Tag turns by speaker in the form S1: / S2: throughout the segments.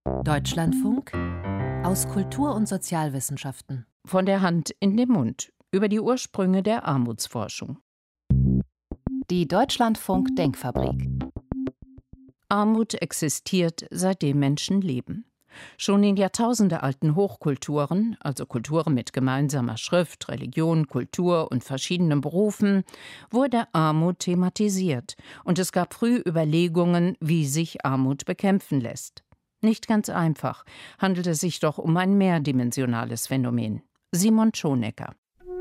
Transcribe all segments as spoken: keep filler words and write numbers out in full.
S1: Deutschlandfunk aus Kultur- und Sozialwissenschaften.
S2: Von der Hand in den Mund über die Ursprünge der Armutsforschung.
S1: Die Deutschlandfunk Denkfabrik.
S2: Armut existiert, seitdem Menschen leben. Schon in jahrtausendealten Hochkulturen, also Kulturen mit gemeinsamer Schrift, Religion, Kultur und verschiedenen Berufen, wurde Armut thematisiert und es gab früh Überlegungen, wie sich Armut bekämpfen lässt. Nicht ganz einfach, handelt es sich doch um ein mehrdimensionales Phänomen. Simon Schonecker.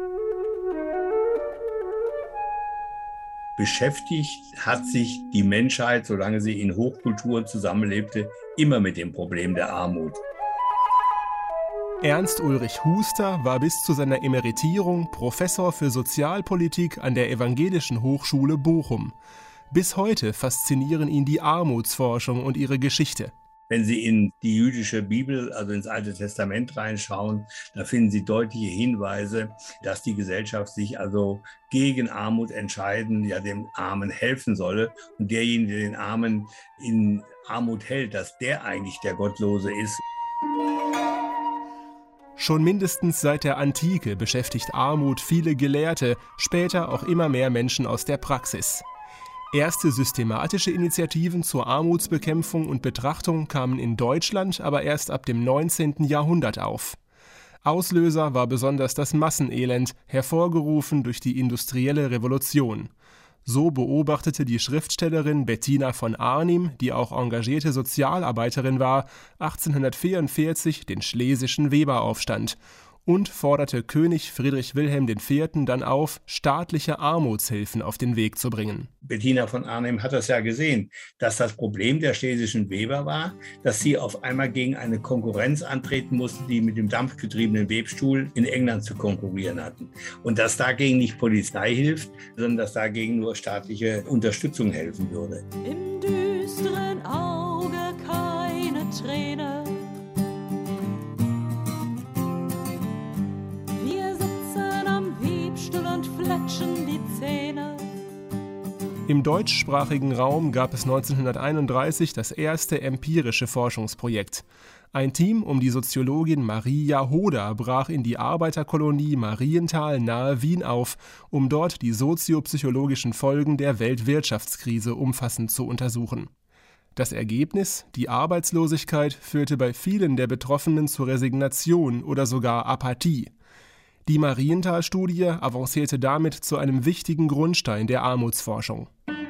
S3: Beschäftigt hat sich die Menschheit, solange sie in Hochkulturen zusammenlebte, immer mit dem Problem der Armut.
S4: Ernst Ulrich Huster war bis zu seiner Emeritierung Professor für Sozialpolitik an der Evangelischen Hochschule Bochum. Bis heute faszinieren ihn die Armutsforschung und ihre Geschichte.
S3: Wenn Sie in die jüdische Bibel, also ins Alte Testament reinschauen, da finden Sie deutliche Hinweise, dass die Gesellschaft sich also gegen Armut entscheiden, ja dem Armen helfen solle. Und derjenige, der den Armen in Armut hält, dass der eigentlich der Gottlose ist.
S4: Schon mindestens seit der Antike beschäftigt Armut viele Gelehrte, später auch immer mehr Menschen aus der Praxis. Erste systematische Initiativen zur Armutsbekämpfung und Betrachtung kamen in Deutschland aber erst ab dem neunzehnten Jahrhundert auf. Auslöser war besonders das Massenelend, hervorgerufen durch die industrielle Revolution. So beobachtete die Schriftstellerin Bettina von Arnim, die auch engagierte Sozialarbeiterin war, achtzehnhundertvierundvierzig den Schlesischen Weberaufstand und forderte König Friedrich Wilhelm der Vierte. Dann auf, staatliche Armutshilfen auf den Weg zu bringen.
S3: Bettina von Arnim hat das ja gesehen, dass das Problem der schlesischen Weber war, dass sie auf einmal gegen eine Konkurrenz antreten mussten, die mit dem dampfgetriebenen Webstuhl in England zu konkurrieren hatten. Und dass dagegen nicht Polizei hilft, sondern dass dagegen nur staatliche Unterstützung helfen würde.
S5: Im düsteren Auge keine Träne. Die Zähne.
S4: Im deutschsprachigen Raum gab es neunzehnhunderteinunddreißig das erste empirische Forschungsprojekt. Ein Team um die Soziologin Maria Hoder brach in die Arbeiterkolonie Marienthal nahe Wien auf, um dort die soziopsychologischen Folgen der Weltwirtschaftskrise umfassend zu untersuchen. Das Ergebnis, die Arbeitslosigkeit, führte bei vielen der Betroffenen zur Resignation oder sogar Apathie. Die Marienthal-Studie avancierte damit zu einem wichtigen Grundstein der Armutsforschung.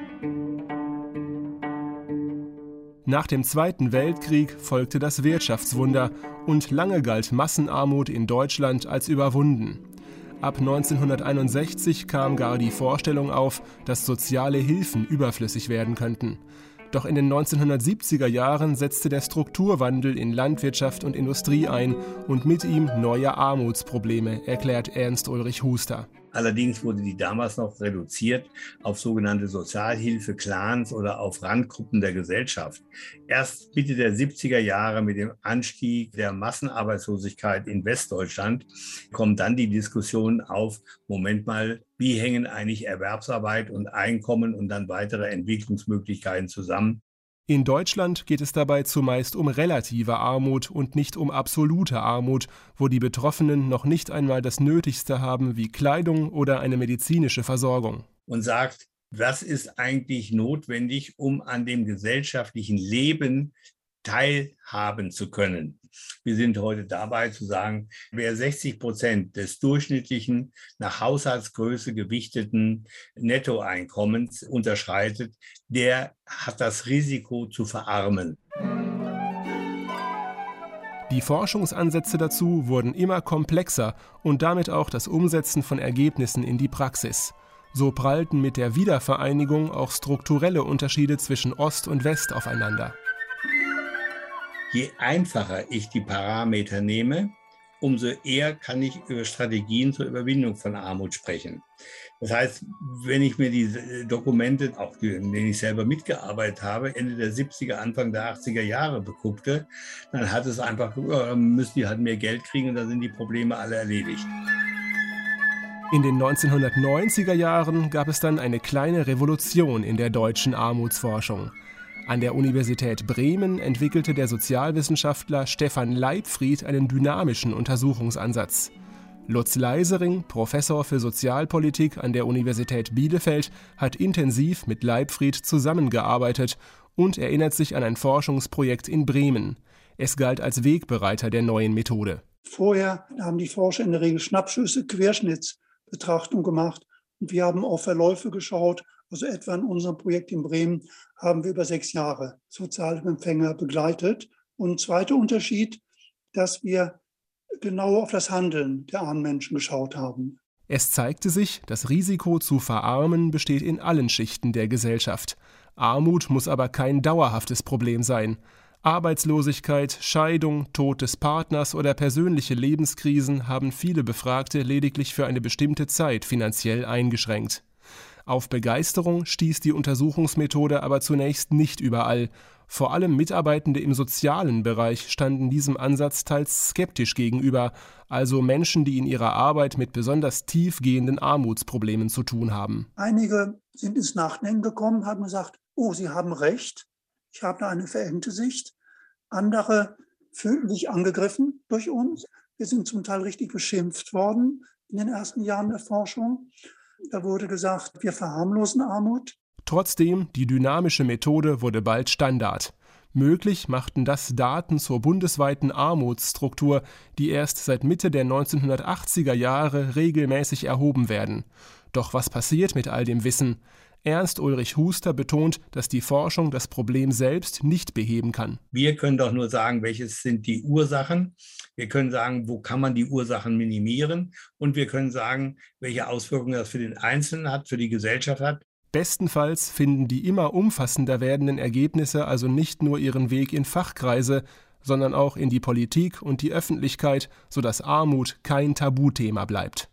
S4: Nach dem Zweiten Weltkrieg folgte das Wirtschaftswunder und lange galt Massenarmut in Deutschland als überwunden. Ab neunzehnhunderteinundsechzig kam gar die Vorstellung auf, dass soziale Hilfen überflüssig werden könnten. Doch in den neunzehnhundertsiebziger Jahren setzte der Strukturwandel in Landwirtschaft und Industrie ein und mit ihm neue Armutsprobleme, erklärt Ernst Ulrich Huster.
S3: Allerdings wurde die damals noch reduziert auf sogenannte Sozialhilfe, Clans oder auf Randgruppen der Gesellschaft. Erst Mitte der siebziger Jahre mit dem Anstieg der Massenarbeitslosigkeit in Westdeutschland kommt dann die Diskussion auf, Moment mal, wie hängen eigentlich Erwerbsarbeit und Einkommen und dann weitere Entwicklungsmöglichkeiten zusammen?
S4: In Deutschland geht es dabei zumeist um relative Armut und nicht um absolute Armut, wo die Betroffenen noch nicht einmal das Nötigste haben wie Kleidung oder eine medizinische Versorgung.
S3: Und sagt, was ist eigentlich notwendig, um an dem gesellschaftlichen Leben teilhaben zu können? Wir sind heute dabei zu sagen, wer sechzig Prozent des durchschnittlichen, nach Haushaltsgröße gewichteten Nettoeinkommens unterschreitet, der hat das Risiko zu verarmen.
S4: Die Forschungsansätze dazu wurden immer komplexer und damit auch das Umsetzen von Ergebnissen in die Praxis. So prallten mit der Wiedervereinigung auch strukturelle Unterschiede zwischen Ost und West aufeinander.
S3: Je einfacher ich die Parameter nehme, umso eher kann ich über Strategien zur Überwindung von Armut sprechen. Das heißt, wenn ich mir diese Dokumente, auch in denen ich selber mitgearbeitet habe, Ende der siebziger, Anfang der achtziger Jahre beguckte, dann hat es einfach, ja, dann müssen die halt mehr Geld kriegen und dann sind die Probleme alle erledigt.
S4: In den neunzehnhundertneunziger Jahren gab es dann eine kleine Revolution in der deutschen Armutsforschung. An der Universität Bremen entwickelte der Sozialwissenschaftler Stefan Leibfried einen dynamischen Untersuchungsansatz. Lutz Leisering, Professor für Sozialpolitik an der Universität Bielefeld, hat intensiv mit Leibfried zusammengearbeitet und erinnert sich an ein Forschungsprojekt in Bremen. Es galt als Wegbereiter der neuen Methode.
S6: Vorher haben die Forscher in der Regel Schnappschüsse, Querschnittsbetrachtung gemacht und wir haben auf Verläufe geschaut. Also etwa in unserem Projekt in Bremen haben wir über sechs Jahre Sozialhilfeempfänger begleitet. Und zweiter Unterschied, dass wir genau auf das Handeln der armen Menschen geschaut haben.
S4: Es zeigte sich, das Risiko zu verarmen besteht in allen Schichten der Gesellschaft. Armut muss aber kein dauerhaftes Problem sein. Arbeitslosigkeit, Scheidung, Tod des Partners oder persönliche Lebenskrisen haben viele Befragte lediglich für eine bestimmte Zeit finanziell eingeschränkt. Auf Begeisterung stieß die Untersuchungsmethode aber zunächst nicht überall. Vor allem Mitarbeitende im sozialen Bereich standen diesem Ansatz teils skeptisch gegenüber, also Menschen, die in ihrer Arbeit mit besonders tiefgehenden Armutsproblemen zu tun haben.
S6: Einige sind ins Nachdenken gekommen, haben gesagt, oh, Sie haben recht, ich habe da eine verengte Sicht. Andere fühlten sich angegriffen durch uns. Wir sind zum Teil richtig beschimpft worden in den ersten Jahren der Forschung. Da wurde gesagt, wir verharmlosen Armut.
S4: Trotzdem, die dynamische Methode wurde bald Standard. Möglich machten das Daten zur bundesweiten Armutsstruktur, die erst seit Mitte der neunzehnhundertachtziger Jahre regelmäßig erhoben werden. Doch was passiert mit all dem Wissen? Ernst Ulrich Huster betont, dass die Forschung das Problem selbst nicht beheben kann.
S3: Wir können doch nur sagen, welches sind die Ursachen. Wir können sagen, wo kann man die Ursachen minimieren. Und wir können sagen, welche Auswirkungen das für den Einzelnen hat, für die Gesellschaft hat.
S4: Bestenfalls finden die immer umfassender werdenden Ergebnisse also nicht nur ihren Weg in Fachkreise, sondern auch in die Politik und die Öffentlichkeit, sodass Armut kein Tabuthema bleibt.